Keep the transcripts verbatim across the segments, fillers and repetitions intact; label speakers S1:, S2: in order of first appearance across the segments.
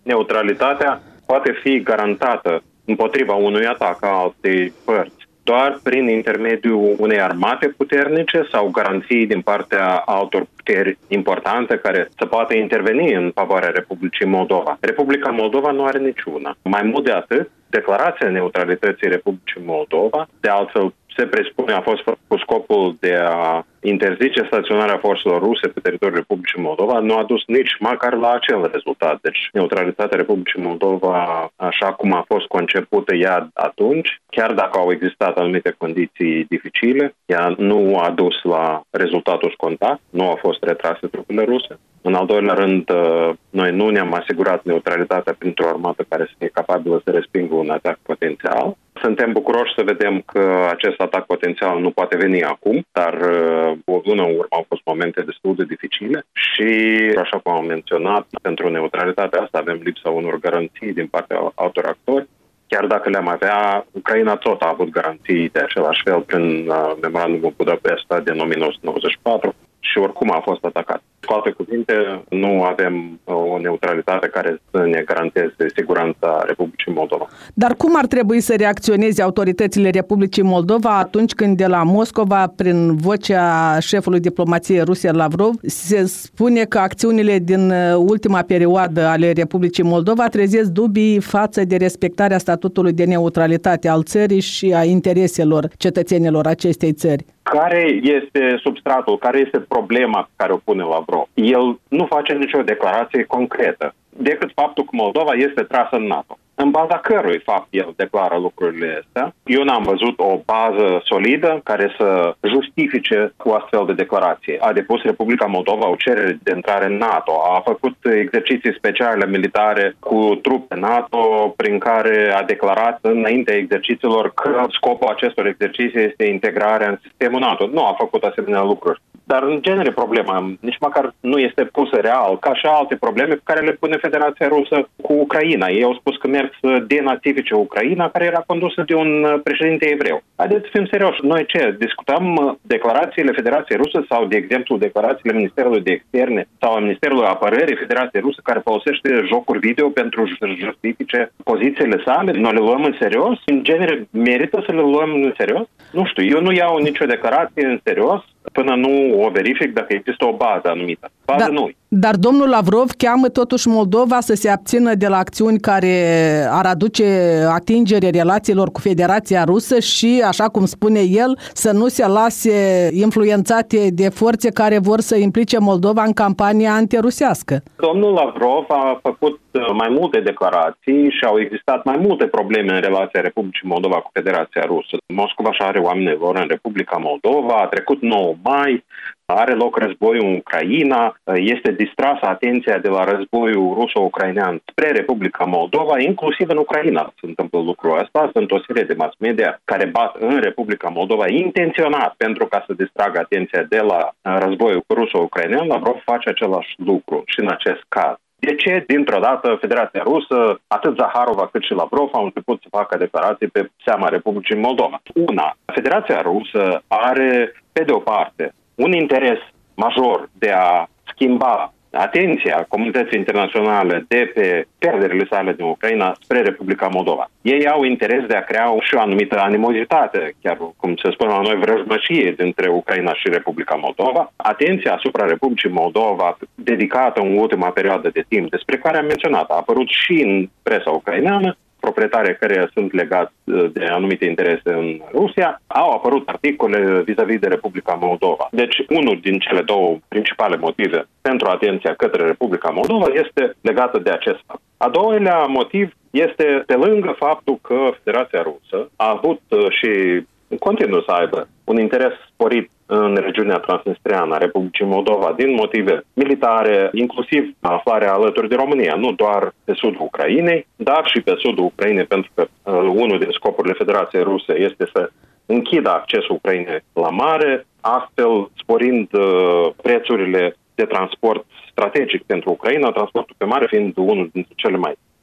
S1: Neutralitatea poate fi garantată împotriva unui atac a altei părți doar prin intermediul unei armate puternice sau garanții din partea altor puteri importante care să poată interveni în favoarea Republicii Moldova. Republica Moldova nu are niciuna. Mai mult de atât, declarația neutralității Republicii Moldova, de altfel se presupune a fost cu scopul de a interzice staționarea forțelor ruse pe teritoriul Republicii Moldova, nu a dus nici măcar la acel rezultat. Deci neutralitatea Republicii Moldova, așa cum a fost concepută ea atunci, chiar dacă au existat anumite condiții dificile, ea nu a dus la rezultatul scontat, nu au fost retrase trupele ruse. În al doilea rând, noi nu ne-am asigurat neutralitatea printr-o armată care să fie capabilă să respingă un atac potențial. Suntem bucuroși să vedem că acest atac potențial nu poate veni acum, dar o lună în urmă au fost momente destul de dificile și, așa cum am menționat, pentru neutralitatea asta avem lipsa unor garanții din partea altor actori. Chiar dacă le-am avea, Ucraina tot a avut garanții de același fel prin uh, memorandumul Budapesta din o mie nouă sute nouăzeci și patru și oricum a fost atacat. Cu alte cuvinte, nu avem uh, o neutralitate care să ne garanteze siguranța Republicii Moldova.
S2: Dar cum ar trebui să reacționeze autoritățile Republicii Moldova atunci când de la Moscova, prin vocea șefului diplomației ruse Lavrov, se spune că acțiunile din ultima perioadă ale Republicii Moldova trezesc dubii față de respectarea statutului de neutralitate al țării și a intereselor cetățenilor acestei țări?
S1: Care este substratul, care este problema pe care o pune Lavrov? El nu face nicio declarație concretă, decât faptul că Moldova este trasă în NATO. În baza cărui fapt el declară lucrurile astea, eu n-am văzut o bază solidă care să justifice cu astfel de declarație. A depus Republica Moldova o cerere de intrare în NATO, a făcut exerciții speciale militare cu trupe NATO, prin care a declarat înaintea exercițiilor că scopul acestor exerciții este integrarea în sistemul NATO. Nu a făcut asemenea lucruri. Dar, în genere, problema nici măcar nu este pusă real, ca și alte probleme pe care le pune Federația Rusă cu Ucraina. Ei au spus că merg să denazifice Ucraina, care era condusă de un președinte evreu. Haideți să fim serioși. Noi ce? Discutăm declarațiile Federației Rusă sau, de exemplu, declarațiile Ministerului de Externe sau a Ministerului Apărării Federației Rusă, care folosește jocuri video pentru să justifice pozițiile sale? Noi le luăm în serios? În genere, merită să le luăm în serios? Nu știu, eu nu iau nicio declarație în serios până nu o verific dacă există o bază anumită. Bază
S2: dar,
S1: nu.
S2: Dar domnul Lavrov cheamă totuși Moldova să se abțină de la acțiuni care ar aduce atingere relațiilor cu Federația Rusă și, așa cum spune el, să nu se lase influențate de forțe care vor să implice Moldova în campania antirusească.
S1: Domnul Lavrov a făcut mai multe declarații și au existat mai multe probleme în relația Republicii Moldova cu Federația Rusă. Moscova și are oamenilor în Republica Moldova, a trecut nouă mai, are loc războiul în Ucraina, este distrasă atenția de la războiul ruso-ucrainean spre Republica Moldova, inclusiv în Ucraina se întâmplă lucrul ăsta. Sunt o serie de mass media care bat în Republica Moldova intenționat pentru ca să distragă atenția de la războiul ruso-ucrainean. Lavrov face același lucru și în acest caz. De ce, dintr-o dată, Federația Rusă, atât Zaharova cât și Lavrov, au început să facă declarații pe seama Republicii Moldova? Una, Federația Rusă are, pe de o parte, un interes major de a schimba atenția comunității internaționale de pe pierderile sale din Ucraina spre Republica Moldova. Ei au interes de a crea și o anumită animozitate, chiar cum se spune la noi, vrăjmășie dintre Ucraina și Republica Moldova. Atenția asupra Republicii Moldova, dedicată în ultima perioadă de timp, despre care am menționat, a apărut și în presa ucraineană, proprietarii care sunt legați de anumite interese în Rusia, au apărut articole vis-a-vis de Republica Moldova. Deci, unul din cele două principale motive pentru atenția către Republica Moldova este legată de acest fapt. A doilea motiv este pe lângă faptul că Federația Rusă a avut și continuă să aibă un interes sporit în regiunea transnistreană a Republicii Moldova din motive militare, inclusiv aflarea alături de România, nu doar pe sudul Ucrainei, dar și pe sudul Ucrainei, pentru că uh, unul din scopurile Federației Ruse este să închidă accesul Ucrainei la mare, astfel sporind uh, prețurile de transport strategic pentru Ucraina, transportul pe mare fiind unul dintre cele mai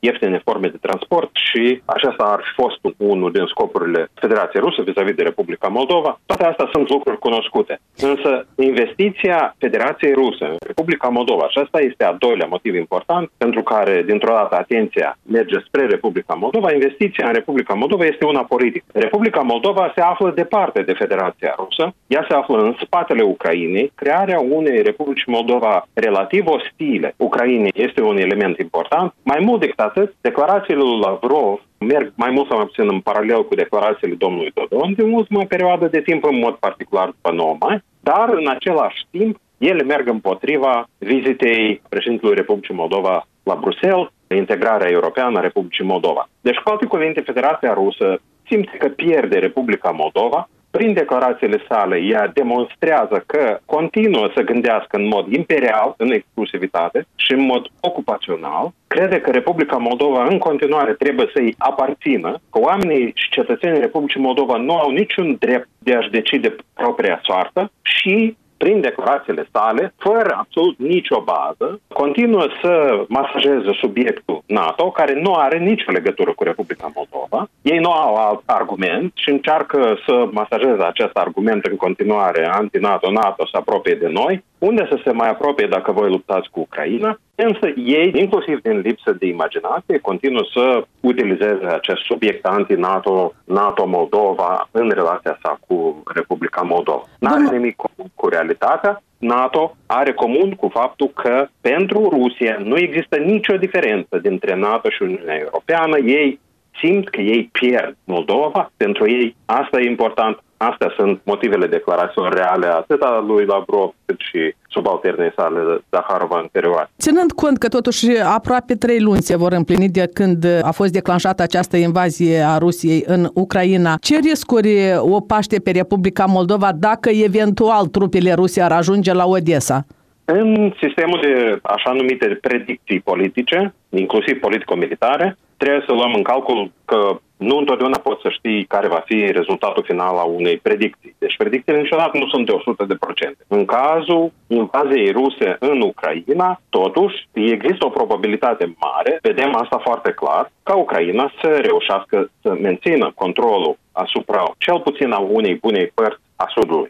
S1: ieftine forme de transport și acesta ar fi fost unul din scopurile Federației Rusă vis-a-vis de Republica Moldova. Toate astea sunt lucruri cunoscute. Însă investiția Federației Rusă în Republica Moldova, și asta este a doilea motiv important pentru care dintr-o dată atenția merge spre Republica Moldova, investiția în Republica Moldova este una politică. Republica Moldova se află departe de Federația Rusă, ea se află în spatele Ucrainei. Crearea unei Republici Moldova relativ ostile Ucrainei este un element important. Mai mult decât atât, declarațiile lui Lavrov merg mai mult sau mai puțin în paralel cu declarațiile domnului Dodon din ultima perioadă de timp, în mod particular după nouă mai, dar în același timp ele merg împotriva vizitei președintelui Republicii Moldova la Bruxelles, integrarea europeană a Republicii Moldova. Deci, cu alte cuvinte, Federația Rusă simte că pierde Republica Moldova. Prin declarațiile sale, ea demonstrează că continuă să gândească în mod imperial, în exclusivitate și în mod ocupațional. Crede că Republica Moldova în continuare trebuie să-i aparțină, că oamenii și cetățenii Republicii Moldova nu au niciun drept de a-și decide propria soartă și prin declarațiile sale, fără absolut nicio bază, continuă să masajeze subiectul NATO, care nu are nicio legătură cu Republica Moldova. Ei nu au alt argument și încearcă să masajeze acest argument în continuare anti-NATO, NATO să apropie de noi, unde să se mai apropie dacă voi luptați cu Ucraina. Însă ei, inclusiv din lipsă de imaginație, continuă să utilizeze acest subiect anti-NATO, NATO-Moldova, în relația sa cu Republica Moldova. N-are nimic comun cu realitatea. NATO are comun cu faptul că pentru Rusia nu există nicio diferență dintre NATO și Uniunea Europeană. Ei simt că ei pierd Moldova. Pentru ei asta e important. Astea sunt motivele declarațiilor reale atât a lui Lavrov cât și subalternei sale Zaharova anterioare.
S2: Ținând cont că totuși aproape trei luni se vor împlini de când a fost declanșată această invazie a Rusiei în Ucraina, ce riscuri o paște pe Republica Moldova dacă eventual trupele ruse ar ajunge la Odessa?
S1: În sistemul de așa numite predicții politice, inclusiv politico-militare, trebuie să luăm în calcul că nu întotdeauna poți să știi care va fi rezultatul final a unei predicții. Deci predicțiile niciodată nu sunt de o sută de procente. În cazul invaziei ruse în Ucraina, totuși, există o probabilitate mare, vedem asta foarte clar, ca Ucraina să reușească să mențină controlul asupra cel puțin a unei bunei părți a sudului.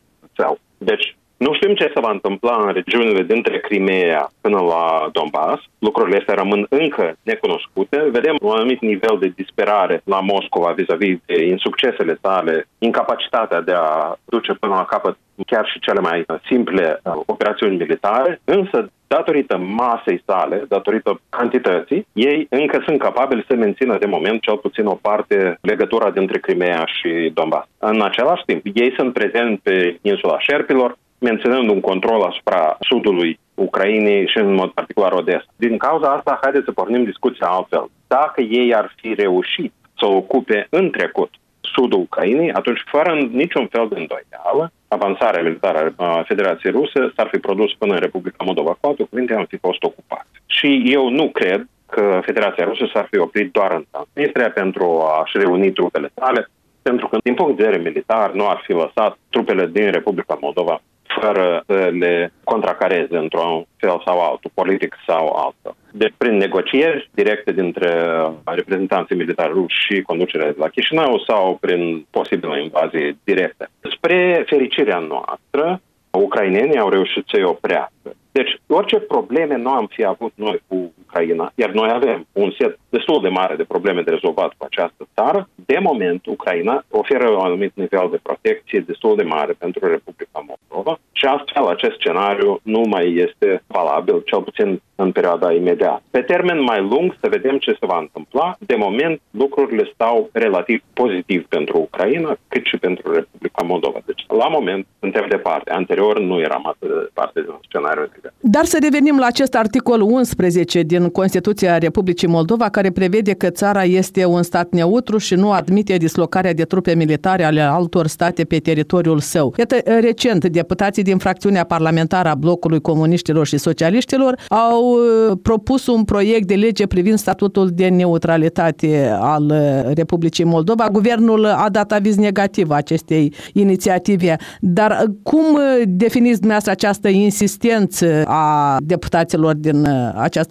S1: Deci, nu știm ce se va întâmpla în regiunile dintre Crimea până la Donbass. Lucrurile astea rămân încă necunoscute. Vedem un anumit nivel de disperare la Moscova vis-a-vis de insuccesele sale, incapacitatea de a duce până la capăt chiar și cele mai simple uh, operațiuni militare, însă datorită masei sale, datorită cantității, ei încă sunt capabili să mențină de moment cel puțin o parte legătura dintre Crimea și Donbass. În același timp, ei sunt prezenți pe insula Șerpilor, menținând un control asupra sudului Ucrainei și în mod particular Odessa. Din cauza asta, haideți să pornim discuția altfel. Dacă ei ar fi reușit să ocupe în trecut sudul Ucrainei, atunci fără niciun fel de îndoială, avansarea militară a Federației Ruse s-ar fi produs până în Republica Moldova. Cu alte cuvinte, am fi fost ocupați. Și eu nu cred că Federația Rusă s-ar fi oprit doar în Transnistria pentru a-și reuni trupele sale, pentru că, din punct de vedere militar, nu ar fi lăsat trupele din Republica Moldova fără să le contracareze într-un fel sau altul, politic sau altul. Deci, prin negocieri directe dintre reprezentanții militari ruși și conducerea de la Chișinău sau prin posibilă invazie directă. Spre fericirea noastră, ucrainenii au reușit să-i oprească. Deci, orice probleme nu am fi avut noi cu Ucraina, iar noi avem un set destul de mare de probleme de rezolvat cu această țară, de moment Ucraina oferă un anumit nivel de protecție destul de mare pentru Republica Moldova și astfel acest scenariu nu mai este valabil, cel puțin în perioada imediată. Pe termen mai lung să vedem ce se va întâmpla. De moment lucrurile stau relativ pozitiv pentru Ucraina, cât și pentru Republica Moldova. Deci la moment suntem departe. Anterior nu eram atât de departe de un scenariu.
S2: Dar să revenim la acest articol unsprezece din Constituția Republicii Moldova, care prevede că țara este un stat neutru și nu admite dislocarea de trupe militare ale altor state pe teritoriul său. Iată, recent, deputații din fracțiunea parlamentară a Blocului Comuniștilor și Socialiștilor au propus un proiect de lege privind statutul de neutralitate al Republicii Moldova. Guvernul a dat aviz negativ acestei inițiative. Dar cum definiți dumneavoastră această insistență a deputaților din această fracțiune?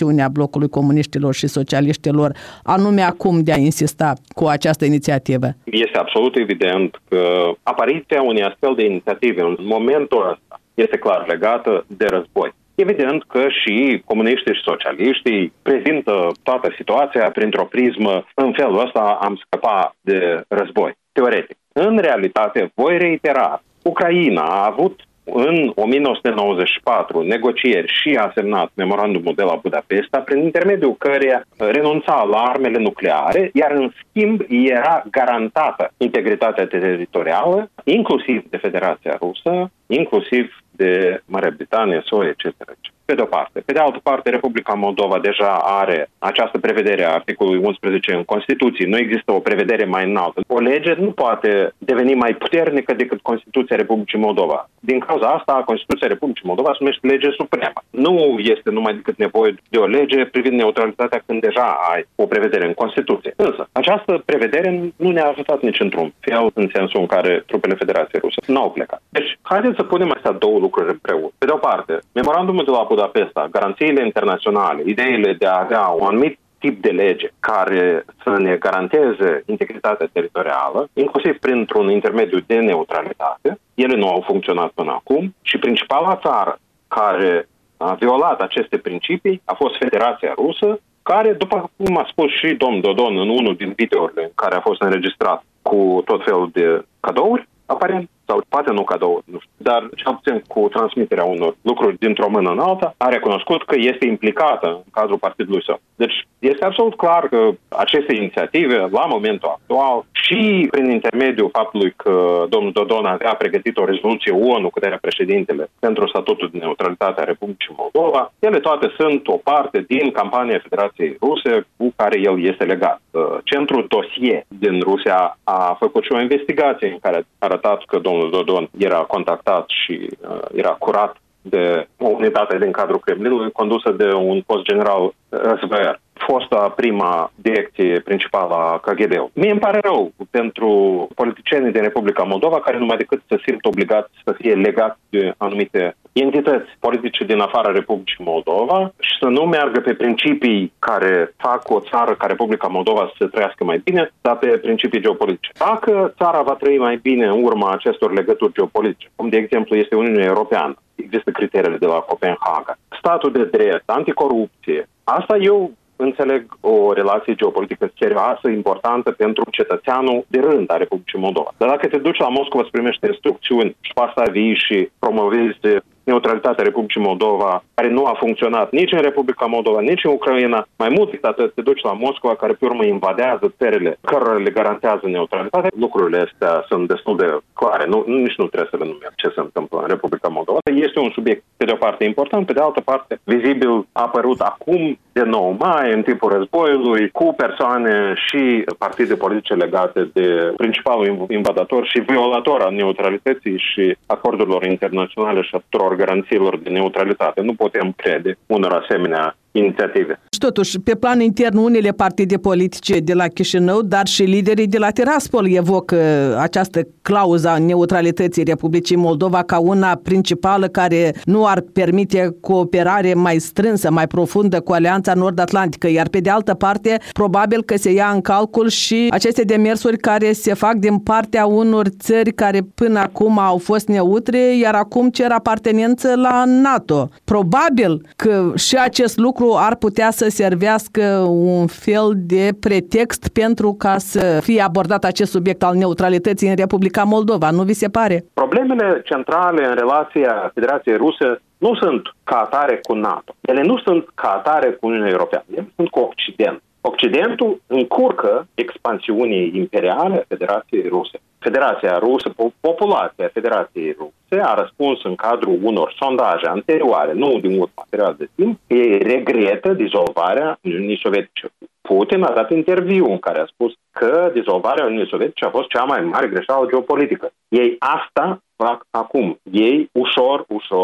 S2: presiunea blocului comuniștilor și socialiștilor, anume acum de a insista cu această inițiativă?
S1: Este absolut evident că apariția unei astfel de inițiative în momentul ăsta este clar legată de război. Evident că și comuniștii și socialiștii prezintă toată situația printr-o prismă, în felul ăsta am scăpat de război, teoretic. În realitate, voi reitera, Ucraina a avut în o mie nouă sute nouăzeci și patru negocieri și a semnat memorandumul de la Budapesta, prin intermediul căreia renunța la armele nucleare, iar în schimb era garantată integritatea teritorială, inclusiv de Federația Rusă, inclusiv de Marea Britanie, S U A, et cetera. Pe de o parte. Pe de altă parte, Republica Moldova deja are această prevedere a articolului unsprezece în Constituție. Nu există o prevedere mai înaltă. O lege nu poate deveni mai puternică decât Constituția Republicii Moldova. Din cauza asta, Constituția Republicii Moldova se numește lege supremă. Nu este numai decât nevoie de o lege privind neutralitatea când deja ai o prevedere în Constituție. Însă, această prevedere nu ne-a ajutat nici într-un fel în sensul în care trupele Federației Ruse n-au plecat. Deci, haideți să punem astea două lucruri împreună. Pe de o parte, memorandumul de la Budapesta, garanțiile internaționale, ideile de a avea un anumit tip de lege care să ne garanteze integritatea teritorială, inclusiv printr-un intermediu de neutralitate, ele nu au funcționat până acum și principala țară care a violat aceste principii a fost Federația Rusă, care, după cum a spus și domnul Dodon în unul din videourile în care a fost înregistrat cu tot felul de cadouri, aparent, sau poate nu cadou, nu știu, dar cel puțin cu transmiterea unor lucruri dintr-o mână în alta, a recunoscut că este implicată în cadrul partidului său. Deci este absolut clar că aceste inițiative, la momentul actual, și prin intermediul faptului că domnul Dodon avea pregătit o rezoluție O N U, către președintele, pentru statutul de neutralitate a Republicii Moldova, ele toate sunt o parte din campania Federației Ruse cu care el este legat. Centrul Dosie din Rusia a făcut și o investigație în care a arătat că domnul Dodon era contactat și uh, era curat de o unitate din cadrul Kremlinului condusă de un fost general S V R, fosta prima direcție principală a K G B-ului. Mie îmi pare rău pentru politicienii din Republica Moldova care numai decât să simt obligați să fie legați de anumite entități politice din afara Republicii Moldova și să nu meargă pe principii care fac o țară ca Republica Moldova să trăiască mai bine, dar pe principii geopolitice. Dacă țara va trăi mai bine în urma acestor legături geopolitice, cum de exemplu este Uniunea Europeană, există criteriile de la Copenhaga, statul de drept, anticorupție, asta eu înțeleg o relație geopolitică serioasă, importantă pentru cetățeanul de rând a Republicii Moldova. Dar dacă te duci la Moscova să primești instrucțiuni și pe asta vii și promovezi neutralitatea Republicii Moldova, care nu a funcționat nici în Republica Moldova, nici în Ucraina, mai mult decât atât te duci la Moscova, care pe urmă invadează țările cărora le garantează neutralitatea, lucrurile astea sunt destul de clare. Nu, nici nu trebuie să le numim ce se întâmplă în Republica Moldova. Este un subiect, pe de o parte, important, pe de altă parte, vizibil a apărut acum, de nouă mai, în timpul războiului, cu persoane și partide politice legate de principalul invadator și violator al neutralității și acordurilor internaționale și a tuturor garanțiilor de neutralitate. Nu putem crede unor asemenea inițiative.
S2: Și totuși, pe plan intern, unele partide politice de la Chișinău, dar și liderii de la Tiraspol evocă această clauză a neutralității Republicii Moldova ca una principală care nu ar permite cooperare mai strânsă, mai profundă cu Alianța Nord-Atlantică, iar pe de altă parte, probabil că se ia în calcul și aceste demersuri care se fac din partea unor țări care până acum au fost neutre, iar acum cer apartenență la NATO. Probabil că și acest lucru ar putea să servească un fel de pretext pentru ca să fie abordat acest subiect al neutralității în Republica Moldova. Nu vi se pare?
S1: Problemele centrale în relația Federației Ruse nu sunt ca atare cu NATO. Ele nu sunt ca atare cu Uniunea Europeană. Ele sunt cu Occident. Occidentul încurcă expansiunii imperiale a Federației Ruse. Federația Rusă, populația Federației Ruse a răspuns în cadrul unor sondaje anterioare, nu din urmă perioadă de timp, că ei regretă dizolvarea Uniunii Sovietice. Putin a dat interviu în care a spus că dizolvarea Uniunii Sovietice a fost cea mai mare greșeală geopolitică. Ei asta fac acum. Ei ușor, ușor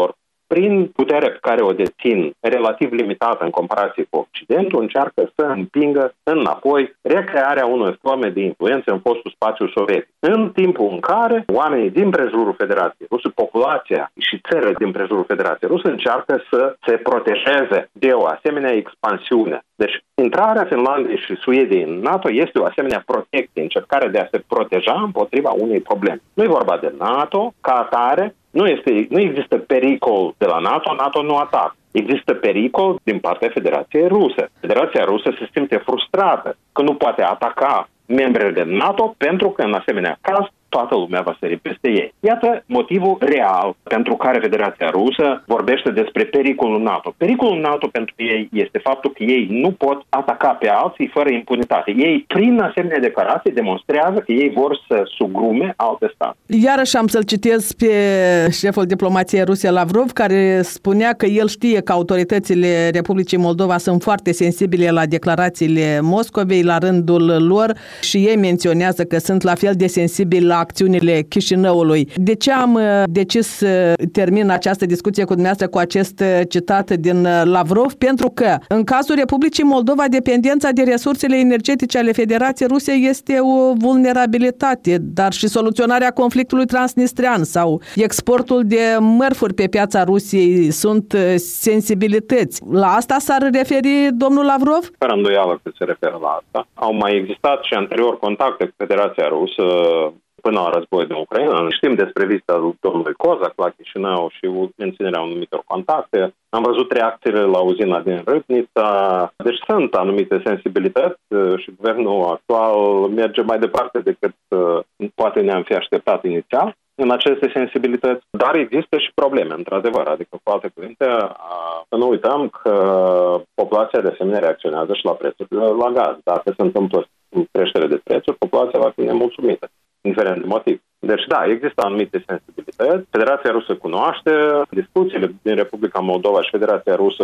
S1: prin puterea pe care o dețin relativ limitată în comparație cu Occidentul, încearcă să împingă înapoi recrearea unor forme de influență în fostul spațiu sovietic. În timpul în care oamenii din prejurul Federației Ruse, populația și țările din prejurul Federației Ruse încearcă să se protejeze de o asemenea expansiune. Deci, intrarea Finlandei și Suediei în NATO este o asemenea protecție, încercarea de a se proteja împotriva unei probleme. Nu e vorba de NATO ca atare, nu, este, nu există pericol de la NATO, NATO nu atacă. Există pericol din partea Federației Ruse. Federația Rusă se simte frustrată că nu poate ataca membrele NATO pentru că, în asemenea caz, toată lumea va sări peste ei. Iată motivul real pentru care Federația Rusă vorbește despre pericolul NATO. Pericolul NATO pentru ei este faptul că ei nu pot ataca pe alții fără impunitate. Ei, prin asemenea declarații, demonstrează că ei vor să sugrume alte state.
S2: Iarăși am să-l citez pe șeful diplomației ruse Lavrov, care spunea că el știe că autoritățile Republicii Moldova sunt foarte sensibile la declarațiile Moscovei la rândul lor și ei menționează că sunt la fel de sensibili la acțiunile Chișinăului. De ce am decis să termin această discuție cu dumneavoastră cu acest citat din Lavrov? Pentru că în cazul Republicii Moldova, dependența de resursele energetice ale Federației Ruse este o vulnerabilitate, dar și soluționarea conflictului transnistrean sau exportul de mărfuri pe piața Rusiei sunt sensibilități. La asta s-ar referi domnul Lavrov?
S1: Fără îndoială că se referă la asta. Au mai existat și anterior contacte cu Federația Rusă până la război din Ucraina. Știm despre vizita domnului Kozak la Chișinău și menținerea anumitor contacte. Am văzut reacțiile la uzina din Râbnița. Deci sunt anumite sensibilități și guvernul actual merge mai departe decât poate ne-am fi așteptat inițial în aceste sensibilități, dar există și probleme, într-adevăr. Adică, cu alte cuvinte, să nu uităm că populația de asemenea reacționează și la prețurile la gaz. Dacă se întâmplă creștere de prețuri, populația va fi nemulțumită, indiferent de motiv. Deci, da, există anumite sensibilități. Federația Rusă cunoaște. Discuțiile din Republica Moldova și Federația Rusă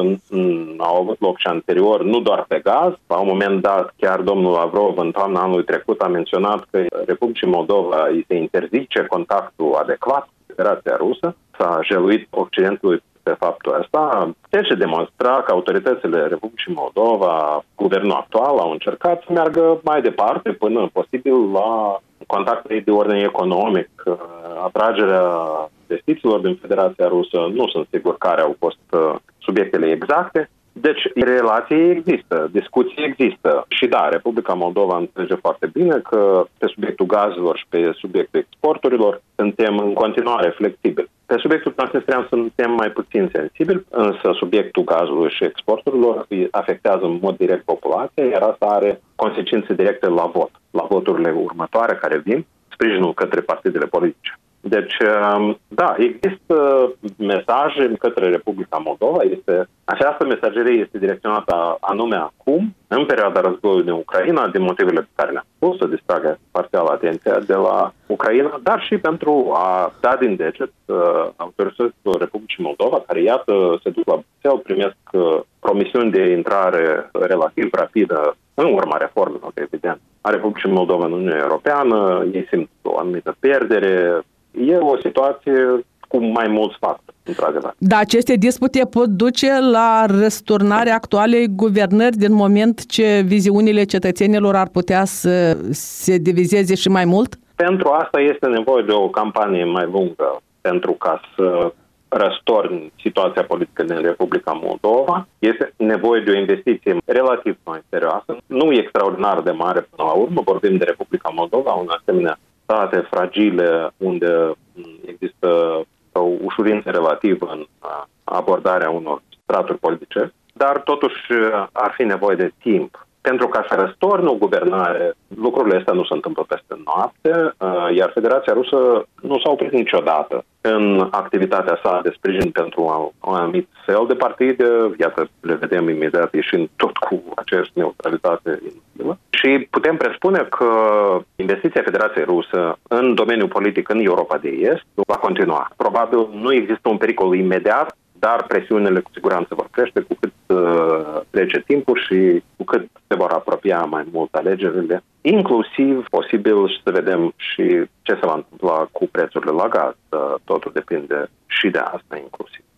S1: au avut loc și anterior, nu doar pe gaz. La un moment dat, chiar domnul Lavrov, în toamna anului trecut, a menționat că Republicii Moldova îi se interzice contactul adecvat cu Federația Rusă. S-a jeluit Occidentului pe faptul ăsta. Deci se demonstra că autoritățile Republicii Moldova, guvernul actual, au încercat să meargă mai departe până posibil la contacte de ordine economic, atragerea investițiilor din Federația Rusă. Nu sunt sigur care au fost subiectele exacte. Deci, relații există, discuții există. Și da, Republica Moldova înțelege foarte bine că pe subiectul gazelor și pe subiectul exporturilor suntem în continuare flexibili. Pe subiectul transnistrean suntem mai puțin sensibili, însă subiectul gazului și exporturilor afectează în mod direct populația, iar asta are consecințe directe la vot, la voturile următoare care vin, sprijinul către partidele politice. Deci, da, există mesaje către Republica Moldova. Este, această mesagerie este direcționată anume acum, în perioada războiului din Ucraina, din motivele pe care le-am spus, să distragă parțial atenția de la Ucraina, dar și pentru a da din deget uh, autorităților Republicii Moldova, care, iată, se duc la Bruxelles, primesc uh, promisiuni de intrare relativ rapidă în urma reformelor, evident, a Republicii Moldova în Uniunea Europeană. Ei simt o anumită pierdere. E o situație cu mai mulți factori, într-adevăr.
S2: Da, aceste dispute pot duce la răsturnarea actualei guvernări din moment ce viziunile cetățenilor ar putea să se divizeze și mai mult?
S1: Pentru asta este nevoie de o campanie mai lungă pentru ca să răstorni situația politică din Republica Moldova. Este nevoie de o investiție relativ mai serioasă, nu extraordinar de mare până la urmă. Vorbim de Republica Moldova, un asemenea state fragile unde există o ușurință relativă în abordarea unor straturi politice, dar totuși ar fi nevoie de timp. Pentru ca să răstorne o guvernare, lucrurile astea nu se întâmplă peste noapte, iar Federația Rusă nu s-a oprit niciodată în activitatea sa de sprijin pentru un anumit fel de partide. Iată, le vedem imediat ieșind tot cu aceeași neutralitate inutilă. Și putem presupune că investiția Federației Rusă în domeniul politic în Europa de Est va continua. Probabil nu există un pericol imediat, dar presiunile cu siguranță vor crește cu cât uh, trece timpul și cu cât se vor apropia mai mult alegerile. Inclusiv posibil să vedem și ce se va întâmpla cu prețurile la gaz. Uh, totul depinde și de asta inclusiv.